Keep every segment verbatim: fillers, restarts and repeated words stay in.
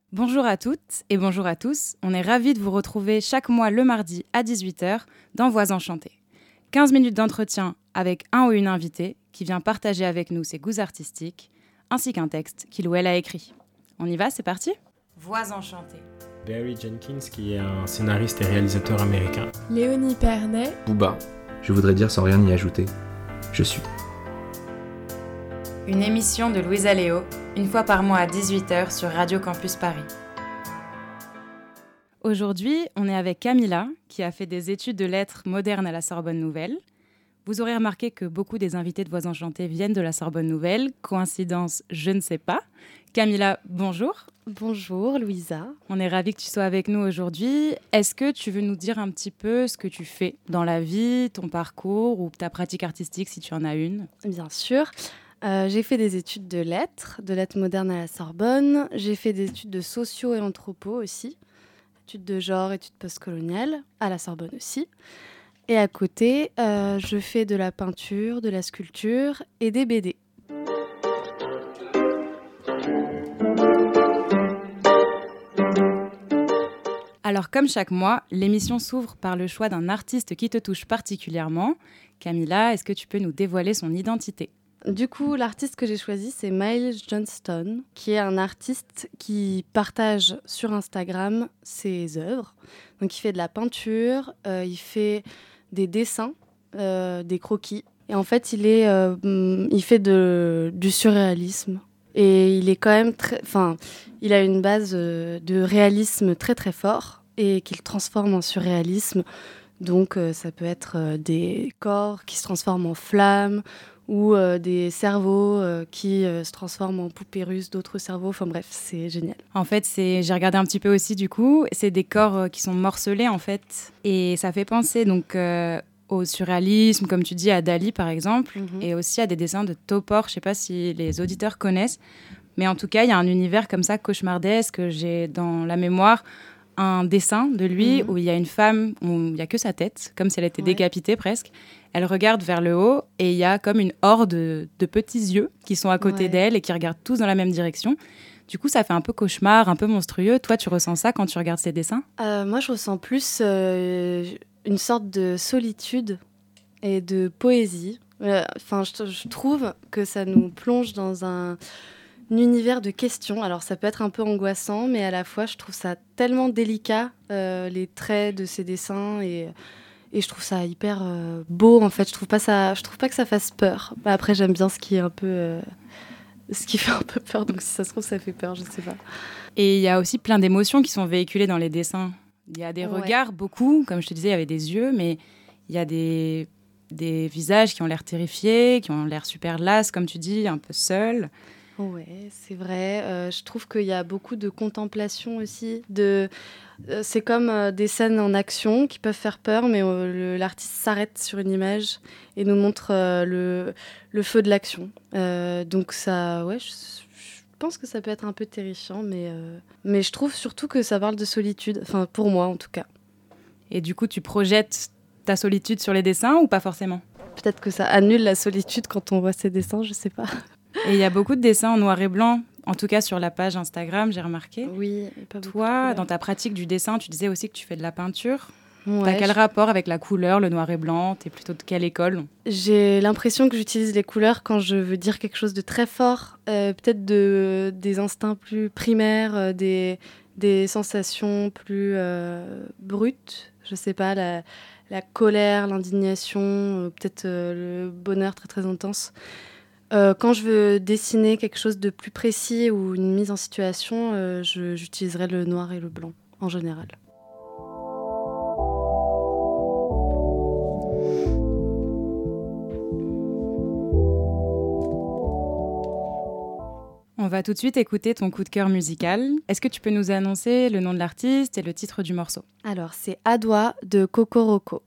Bonjour à toutes et bonjour à tous, on est ravis de vous retrouver chaque mois le mardi à dix-huit heures dans Voix enchantées. quinze minutes d'entretien avec un ou une invitée qui vient partager avec nous ses goûts artistiques, ainsi qu'un texte qu'il ou elle a écrit. On y va, c'est parti ? Voix enchantées. Barry Jenkins, qui est un scénariste et réalisateur américain. Léonie Pernet. Booba. Je voudrais dire sans rien y ajouter. Je suis. Une émission de Louisa Léo, une fois par mois à dix-huit heures sur Radio Campus Paris. Aujourd'hui, on est avec Camilla, qui a fait des études de lettres modernes à la Sorbonne Nouvelle. Vous aurez remarqué que beaucoup des invités de Voix enchantées viennent de la Sorbonne Nouvelle. Coïncidence, je ne sais pas. Camilla, bonjour. Bonjour Louisa. On est ravis que tu sois avec nous aujourd'hui. Est-ce que tu veux nous dire un petit peu ce que tu fais dans la vie, ton parcours ou ta pratique artistique si tu en as une ? Bien sûr. Euh, j'ai fait des études de lettres, de lettres modernes à la Sorbonne. J'ai fait des études de sociaux et anthropo aussi. Études de genre, études postcoloniales, à la Sorbonne aussi. Et à côté, euh, je fais de la peinture, de la sculpture et des B D. Alors, comme chaque mois, l'émission s'ouvre par le choix d'un artiste qui te touche particulièrement. Camilla, est-ce que tu peux nous dévoiler son identité ? Du coup, l'artiste que j'ai choisi, c'est Miles Johnston, qui est un artiste qui partage sur Instagram ses œuvres. Donc, il fait de la peinture, euh, il fait des dessins, euh, des croquis. Et en fait, il, est, euh, il fait de, du surréalisme. Et il est quand même très... Enfin, il a une base euh, de réalisme très, très fort et qu'il transforme en surréalisme. Donc, euh, ça peut être euh, des corps qui se transforment en flammes ou euh, des cerveaux euh, qui euh, se transforment en poupées russes d'autres cerveaux. Enfin bref, c'est génial. En fait, c'est, j'ai regardé un petit peu aussi du coup, c'est des corps euh, qui sont morcelés en fait. Et ça fait penser donc euh, au surréalisme, comme tu dis, à Dali par exemple, mm-hmm. et aussi à des dessins de Topor. Je ne sais pas si les auditeurs connaissent, mais en tout cas, il y a un univers comme ça cauchemardesque. J'ai dans la mémoire un dessin de lui mmh. où il y a une femme, où il n'y a que sa tête, comme si elle était ouais. décapitée presque. Elle regarde vers le haut et il y a comme une horde de, de petits yeux qui sont à côté ouais. d'elle et qui regardent tous dans la même direction. Du coup, ça fait un peu cauchemar, un peu monstrueux. Toi, tu ressens ça quand tu regardes ces dessins ? euh, Moi, je ressens plus euh, une sorte de solitude et de poésie. Enfin, euh, je, je trouve que ça nous plonge dans un... un univers de questions. Alors, ça peut être un peu angoissant, mais à la fois, je trouve ça tellement délicat, euh, les traits de ces dessins, et, et je trouve ça hyper euh, beau, en fait. Je trouve pas ça, je trouve pas que ça fasse peur. Bah, après, j'aime bien ce qui est un peu... Euh, ce qui fait un peu peur, donc si ça se trouve, ça fait peur, je sais pas. Et il y a aussi plein d'émotions qui sont véhiculées dans les dessins. Il y a des ouais. regards, beaucoup. Comme je te disais, il y avait des yeux, mais il y a des, des visages qui ont l'air terrifiés, qui ont l'air super lasses, comme tu dis, un peu seuls. Ouais, c'est vrai. Euh, je trouve qu'il y a beaucoup de contemplation aussi. De, euh, c'est comme euh, des scènes en action qui peuvent faire peur, mais euh, le, l'artiste s'arrête sur une image et nous montre euh, le, le feu de l'action. Euh, donc ça, ouais, je, je pense que ça peut être un peu terrifiant, mais, euh, mais je trouve surtout que ça parle de solitude. Enfin, pour moi, en tout cas. Et du coup, tu projettes ta solitude sur les dessins ou pas forcément ? Peut-être que ça annule la solitude quand on voit ces dessins, je sais pas. Et il y a beaucoup de dessins en noir et blanc, en tout cas sur la page Instagram, j'ai remarqué. Oui, pas beaucoup. Toi, dans ta pratique du dessin, tu disais aussi que tu fais de la peinture. Ouais, T'as quel je... rapport avec la couleur, le noir et blanc ? T'es plutôt de quelle école ? J'ai l'impression que j'utilise les couleurs quand je veux dire quelque chose de très fort, euh, peut-être de, des instincts plus primaires, euh, des, des sensations plus euh, brutes, je sais pas, la, la colère, l'indignation, euh, peut-être euh, le bonheur très très intense. Euh, quand je veux dessiner quelque chose de plus précis ou une mise en situation, euh, je, j'utiliserai le noir et le blanc, en général. On va tout de suite écouter ton coup de cœur musical. Est-ce que tu peux nous annoncer le nom de l'artiste et le titre du morceau ? Alors, c'est Adwa de Kokoroko.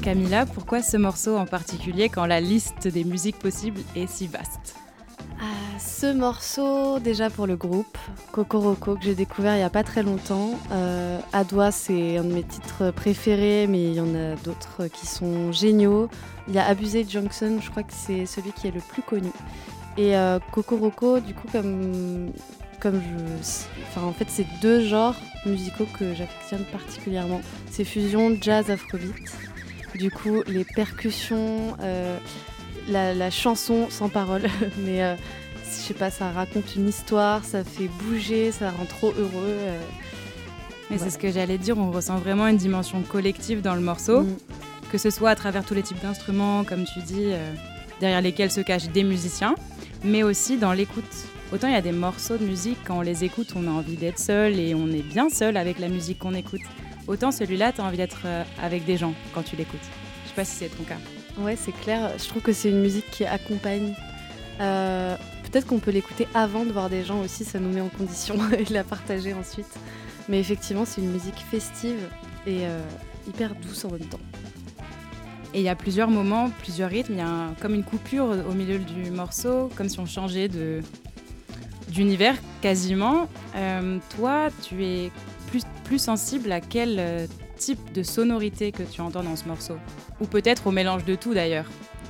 Camilla, pourquoi ce morceau en particulier quand la liste des musiques possibles est si vaste ? Euh, ce morceau, déjà pour le groupe, Cocoroco, que j'ai découvert il n'y a pas très longtemps. Euh, Adoua, c'est un de mes titres préférés, mais il y en a d'autres qui sont géniaux. Il y a Abusé Junction, je crois que c'est celui qui est le plus connu. Et euh, Cocoroco, du coup, comme, comme je... Enfin, en fait, c'est deux genres musicaux que j'affectionne particulièrement. C'est fusion jazz afrobeat. Du coup, les percussions... Euh, La, la chanson sans parole, mais euh, je sais pas, ça raconte une histoire, ça fait bouger, ça rend trop heureux. Euh... Mais ouais. C'est ce que j'allais dire, on ressent vraiment une dimension collective dans le morceau, mmh. que ce soit à travers tous les types d'instruments, comme tu dis, euh, derrière lesquels se cachent des musiciens, mais aussi dans l'écoute. Autant il y a des morceaux de musique, quand on les écoute, on a envie d'être seul et on est bien seul avec la musique qu'on écoute. Autant celui-là, tu as envie d'être euh, avec des gens quand tu l'écoutes. Je sais pas si c'est ton cas. Ouais, c'est clair. Je trouve que c'est une musique qui accompagne. Euh, peut-être qu'on peut l'écouter avant de voir des gens aussi, ça nous met en condition et de la partager ensuite. Mais effectivement, c'est une musique festive et euh, hyper douce en même temps. Et il y a plusieurs moments, plusieurs rythmes. Il y a un, comme une coupure au milieu du morceau, comme si on changeait de, d'univers quasiment. Euh, toi, tu es plus, plus sensible à quel euh, type de sonorité que tu entends dans ce morceau ? Ou peut-être au mélange de tout d'ailleurs.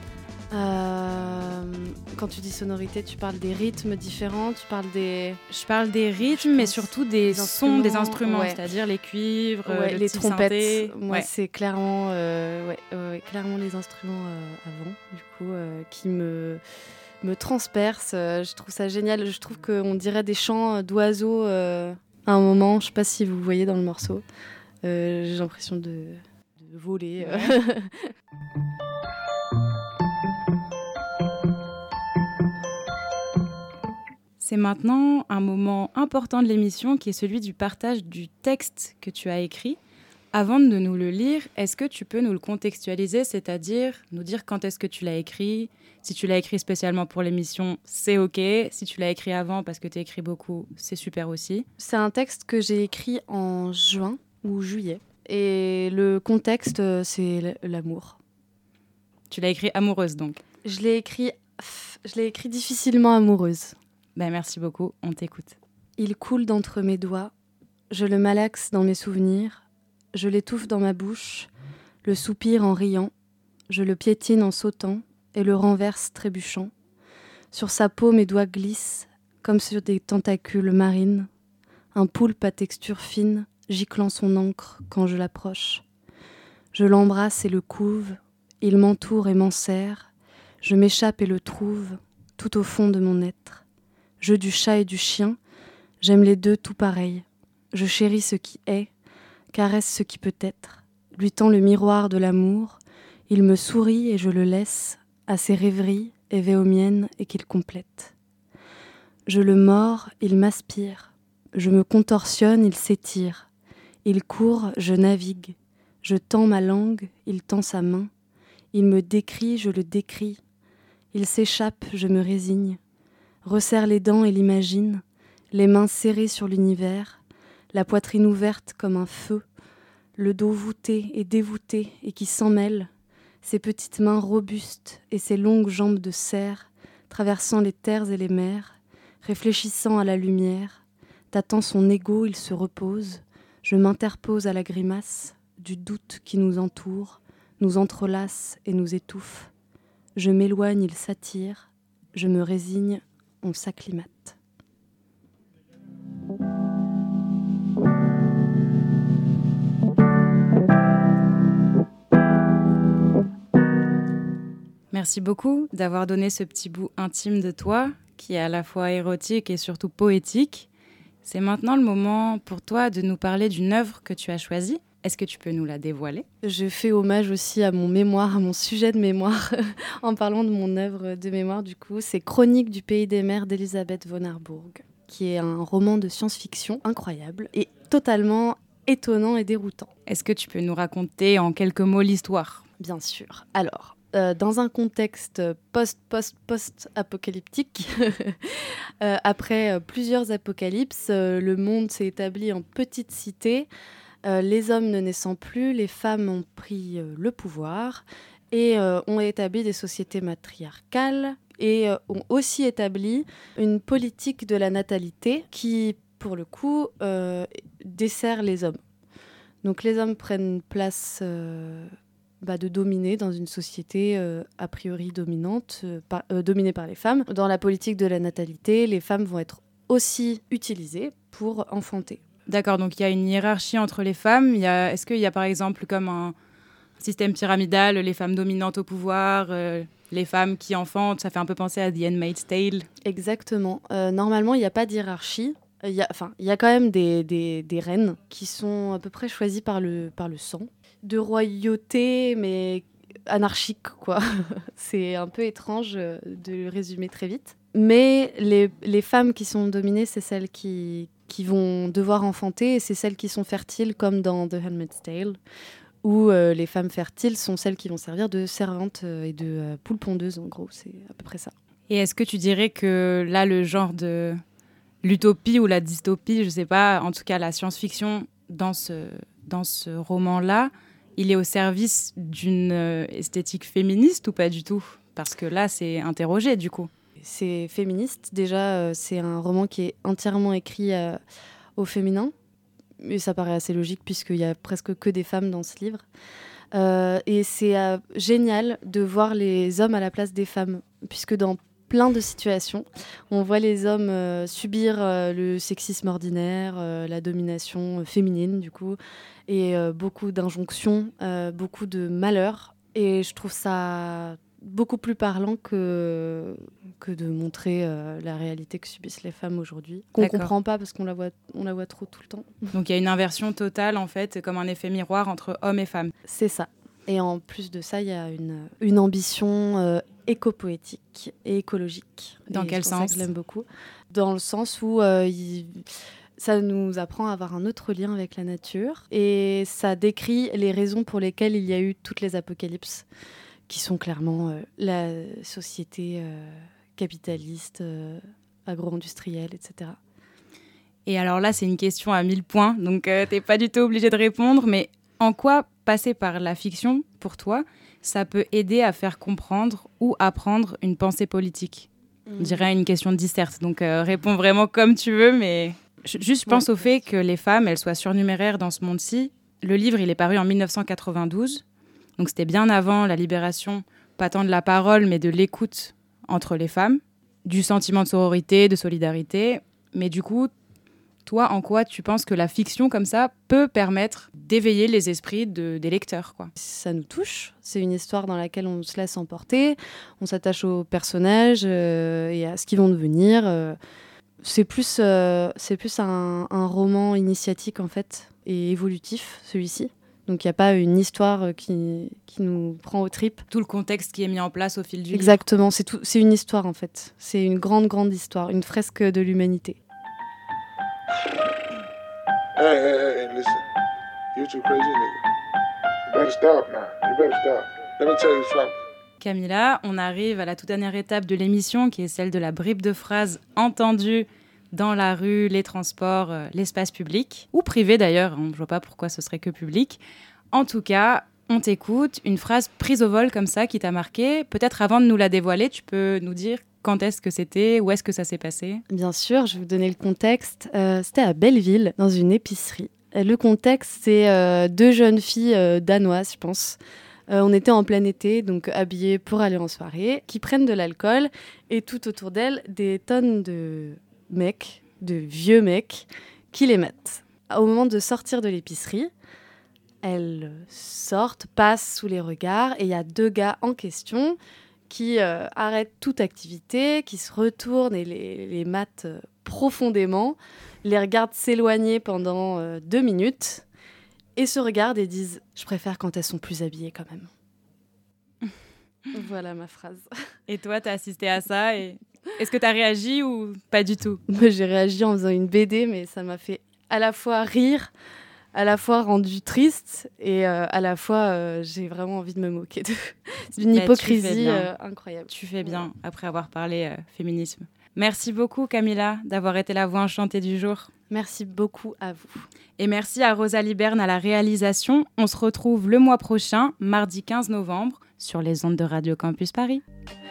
Euh, quand tu dis sonorité, tu parles des rythmes différents, tu parles des... Je parle des rythmes, mais surtout des, des sons, des instruments, ouais. C'est-à-dire les cuivres, ouais, le les petit trompettes. Synthé. Moi, ouais. c'est clairement, euh, ouais, euh, clairement les instruments euh, avant, du coup, euh, qui me, me transpercent. Euh, je trouve ça génial. Je trouve qu'on dirait des chants d'oiseaux euh, à un moment. Je ne sais pas si vous voyez dans le morceau. Euh, j'ai l'impression de... voler. Ouais. C'est maintenant un moment important de l'émission qui est celui du partage du texte que tu as écrit. Avant de nous le lire, est-ce que tu peux nous le contextualiser, c'est-à-dire nous dire quand est-ce que tu l'as écrit ? Si tu l'as écrit spécialement pour l'émission, c'est OK. Si tu l'as écrit avant parce que tu écris beaucoup, c'est super aussi. C'est un texte que j'ai écrit en juin ou juillet. Et le contexte, c'est l'amour. Tu l'as écrit amoureuse, donc ? Je l'ai écrit, je l'ai écrit difficilement amoureuse. Ben, merci beaucoup, on t'écoute. Il coule d'entre mes doigts, je le malaxe dans mes souvenirs, je l'étouffe dans ma bouche, le soupire en riant, je le piétine en sautant et le renverse trébuchant. Sur sa peau, mes doigts glissent, comme sur des tentacules marines, un poulpe à texture fine, giclant son encre quand je l'approche. Je l'embrasse et le couve, il m'entoure et m'enserre, je m'échappe et le trouve, tout au fond de mon être. Jeu du chat et du chien, j'aime les deux tout pareil. Je chéris ce qui est, caresse ce qui peut être, lui tends le miroir de l'amour, il me sourit et je le laisse, à ses rêveries, éveillées aux miennes et qu'il complète. Je le mords, il m'aspire, je me contorsionne, il s'étire. Il court, je navigue. Je tends ma langue, il tend sa main. Il me décrit, je le décris. Il s'échappe, je me résigne. Resserre les dents et l'imagine, les mains serrées sur l'univers, la poitrine ouverte comme un feu, le dos voûté et dévoûté et qui s'en mêle, ses petites mains robustes et ses longues jambes de cerf, traversant les terres et les mers, réfléchissant à la lumière, tâtant son égo, il se repose. Je m'interpose à la grimace du doute qui nous entoure, nous entrelace et nous étouffe. Je m'éloigne, il s'attire. Je me résigne, on s'acclimate. Merci beaucoup d'avoir donné ce petit bout intime de toi, qui est à la fois érotique et surtout poétique. C'est maintenant le moment pour toi de nous parler d'une œuvre que tu as choisie. Est-ce que tu peux nous la dévoiler ? Je fais hommage aussi à mon mémoire, à mon sujet de mémoire, en parlant de mon œuvre de mémoire. Du coup, c'est Chronique du pays des mers d'Elisabeth von Harburg, qui est un roman de science-fiction incroyable et totalement étonnant et déroutant. Est-ce que tu peux nous raconter en quelques mots l'histoire ? Bien sûr. Alors, euh, dans un contexte post-post-post-apocalyptique, euh, après euh, plusieurs apocalypses, euh, le monde s'est établi en petite cité Euh, les hommes ne naissant plus, les femmes ont pris euh, le pouvoir et euh, ont établi des sociétés matriarcales et euh, ont aussi établi une politique de la natalité qui, pour le coup, euh, dessert les hommes. Donc les hommes prennent place euh, bah, de dominer dans une société euh, a priori dominante, euh, par, euh, dominée par les femmes. Dans la politique de la natalité, les femmes vont être aussi utilisées pour enfanter. D'accord, donc il y a une hiérarchie entre les femmes. Il y a, est-ce qu'il y a par exemple comme un système pyramidal, les femmes dominantes au pouvoir, euh, les femmes qui enfantent, ça fait un peu penser à The Handmaid's Tale. Exactement. Euh, normalement, il n'y a pas de hiérarchie. Il y a, enfin, il y a quand même des, des, des reines qui sont à peu près choisies par le, par le sang. De royauté, mais anarchique, quoi. C'est un peu étrange de le résumer très vite. Mais les, les femmes qui sont dominées, c'est celles qui, qui vont devoir enfanter, et c'est celles qui sont fertiles, comme dans The Handmaid's Tale, où euh, les femmes fertiles sont celles qui vont servir de servantes euh, et de euh, poules pondeuses, en gros. C'est à peu près ça. Et est-ce que tu dirais que là, le genre de l'utopie ou la dystopie, je sais pas, en tout cas la science-fiction dans ce, dans ce roman-là, il est au service d'une euh, esthétique féministe ou pas du tout ? Parce que là, c'est interrogé du coup. C'est féministe. Déjà, euh, c'est un roman qui est entièrement écrit euh, au féminin. Et ça paraît assez logique puisqu'il y a presque que des femmes dans ce livre. Euh, et c'est euh, génial de voir les hommes à la place des femmes, puisque dans plein de situations, on voit les hommes euh, subir euh, le sexisme ordinaire, euh, la domination féminine du coup, et euh, beaucoup d'injonctions, euh, beaucoup de malheurs. Et je trouve ça beaucoup plus parlant que, que de montrer euh, la réalité que subissent les femmes aujourd'hui, qu'on ne comprend pas parce qu'on la voit, on la voit trop tout le temps. Donc il y a une inversion totale en fait, comme un effet miroir entre hommes et femmes. C'est ça. Et en plus de ça, il y a une, une ambition euh, éco-poétique et écologique. Dans et quel c'est sens ? pour ça que je l'aime beaucoup. Dans le sens où euh, il, ça nous apprend à avoir un autre lien avec la nature et ça décrit les raisons pour lesquelles il y a eu toutes les apocalypses, qui sont clairement euh, la société euh, capitaliste, euh, agro-industrielle, et cetera. Et alors là, c'est une question à mille points, donc euh, t'es pas du tout obligé de répondre, mais en quoi passer par la fiction, pour toi, ça peut aider à faire comprendre ou apprendre une pensée politique ? mmh. On dirait une question de disserte, donc euh, réponds vraiment comme tu veux, mais je, juste pense ouais. au fait que les femmes, elles soient surnuméraires dans ce monde-ci. Le livre, il est paru en dix-neuf cent quatre-vingt-douze, donc c'était bien avant la libération, pas tant de la parole, mais de l'écoute entre les femmes, du sentiment de sororité, de solidarité. Mais du coup, toi, en quoi tu penses que la fiction comme ça peut permettre d'éveiller les esprits de, des lecteurs, quoi ? Ça nous touche. C'est une histoire dans laquelle on se laisse emporter, on s'attache aux personnages euh, et à ce qu'ils vont devenir. Euh, c'est plus, euh, c'est plus un, un roman initiatique, en fait, et évolutif, celui-ci. Donc, il n'y a pas une histoire qui, qui nous prend aux tripes. Tout le contexte qui est mis en place au fil du livre. Exactement, c'est, tout, c'est une histoire, en fait. C'est une grande, grande histoire, une fresque de l'humanité. Hey, hey, hey, listen. You're too crazy, nigga. You better stop now. You better stop. Let me tell you something. Camilla, on arrive à la toute dernière étape de l'émission, qui est celle de la bribe de phrases entendues dans la rue, les transports, euh, l'espace public, ou privé d'ailleurs, on ne voit pas pourquoi ce serait que public. En tout cas, on t'écoute, une phrase prise au vol comme ça qui t'a marqué. Peut-être avant de nous la dévoiler, tu peux nous dire quand est-ce que c'était, où est-ce que ça s'est passé ? Bien sûr, je vais vous donner le contexte. Euh, c'était à Belleville, dans une épicerie. Le contexte, c'est euh, deux jeunes filles euh, danoises, je pense. Euh, on était en plein été, donc habillées pour aller en soirée, qui prennent de l'alcool, et tout autour d'elles, des tonnes de mecs, de vieux mecs, qui les mettent. Au moment de sortir de l'épicerie, elles sortent, passent sous les regards, et il y a deux gars en question qui euh, arrêtent toute activité, qui se retournent et les, les matent euh, profondément, les regardent s'éloigner pendant euh, deux minutes, et se regardent et disent « Je préfère quand elles sont plus habillées quand même. » Voilà ma phrase. Et toi, t'as assisté à ça et... Est-ce que t'as réagi ou pas du tout ? Moi, j'ai réagi en faisant une B D, mais ça m'a fait à la fois rire, à la fois rendu triste, et euh, à la fois, euh, j'ai vraiment envie de me moquer d'eux. C'est d'une bah, hypocrisie euh, incroyable. Tu fais bien, ouais. Après avoir parlé euh, féminisme. Merci beaucoup, Camilla, d'avoir été la voix enchantée du jour. Merci beaucoup à vous. Et merci à Rosalie Berne à la réalisation. On se retrouve le mois prochain, mardi quinze novembre, sur les ondes de Radio Campus Paris.